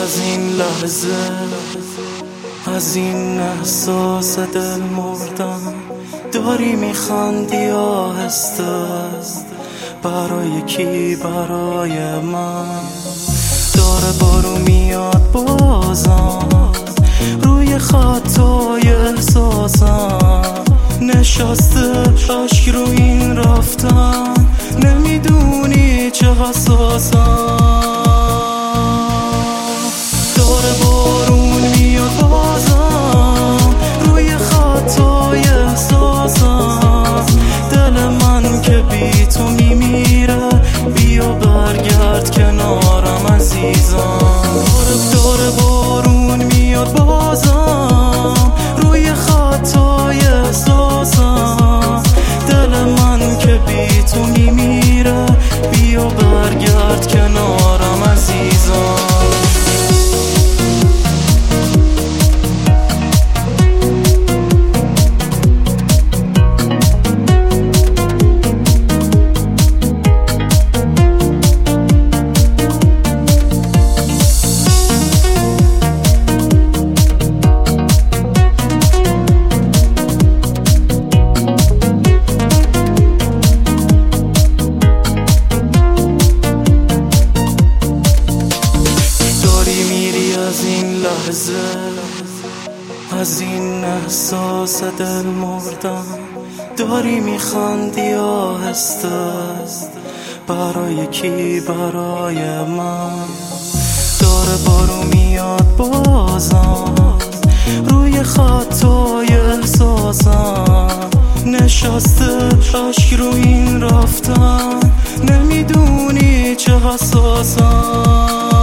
از این لحظه، از این احساس دل مردم. داری میخندی آهسته، برای کی؟ برای من. داره بارو میاد بازم روی خطای احساسم، نشسته اشک رو این رفتن، نمیدونی چه حساسم. داره بارون میاد بازم روی خطای احساسم، دل من که بی تو میمیره، بیا برگرد کنارم عزیزم. داره بارون میاد بازم روی خطای احساسم، دل من که بی تو میمیره، بیا برگرد کنارم عزیزم. از این لحظه، از این احساس دل مردم. داری میخندی آهسته، برای کی؟ برای من. داره بارو میاد بازم روی خطای احساسم، نشسته اشک رو این رفتن، نمیدونی چه حساسم.